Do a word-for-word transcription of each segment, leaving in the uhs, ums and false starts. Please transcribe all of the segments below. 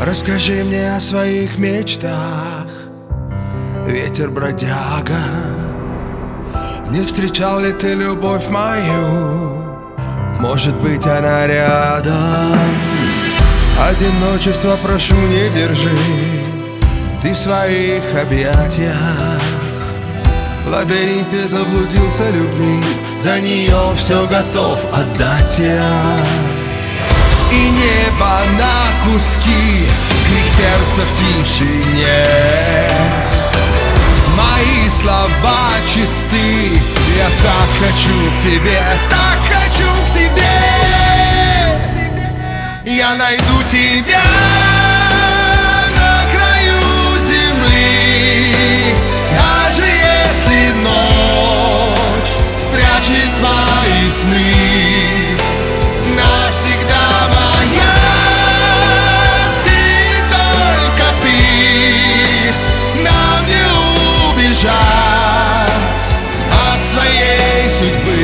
Расскажи мне о своих мечтах, ветер-бродяга. Не встречал ли ты любовь мою? Может быть, она рядом. Одиночество, прошу, не держи ты в своих объятиях. В лабиринте заблудился любви, за нее все готов отдать я. И небо на куски, крик сердца в тишине. Мои слова чисты, я так хочу к тебе, так хочу к тебе. Я найду тебя на краю земли, даже если ночь спрячет твои сны. Навсегда моя, ты, только ты. Нам не убежать от своей судьбы.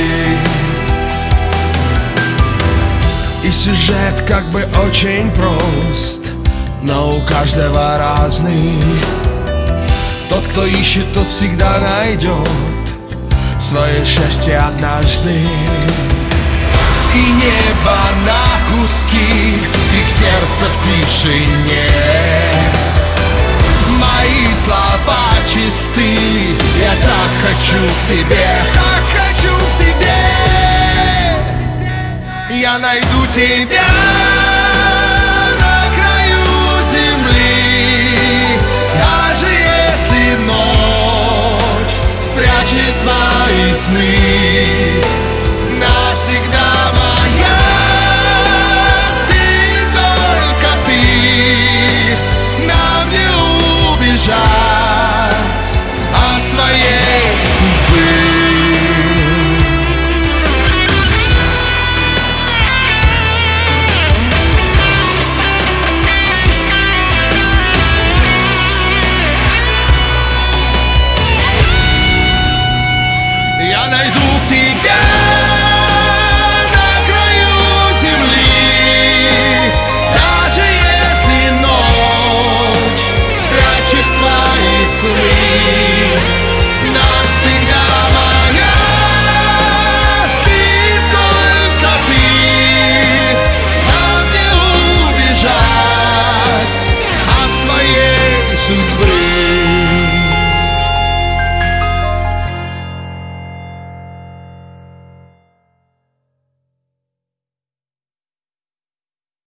И сюжет как бы очень прост, но у каждого разный. Тот, кто ищет, тот всегда найдет свое счастье однажды. И небо на куски, крик сердца в тишине. Мои слова чисты, я так хочу к тебе, так хочу к тебе. Я найду тебя.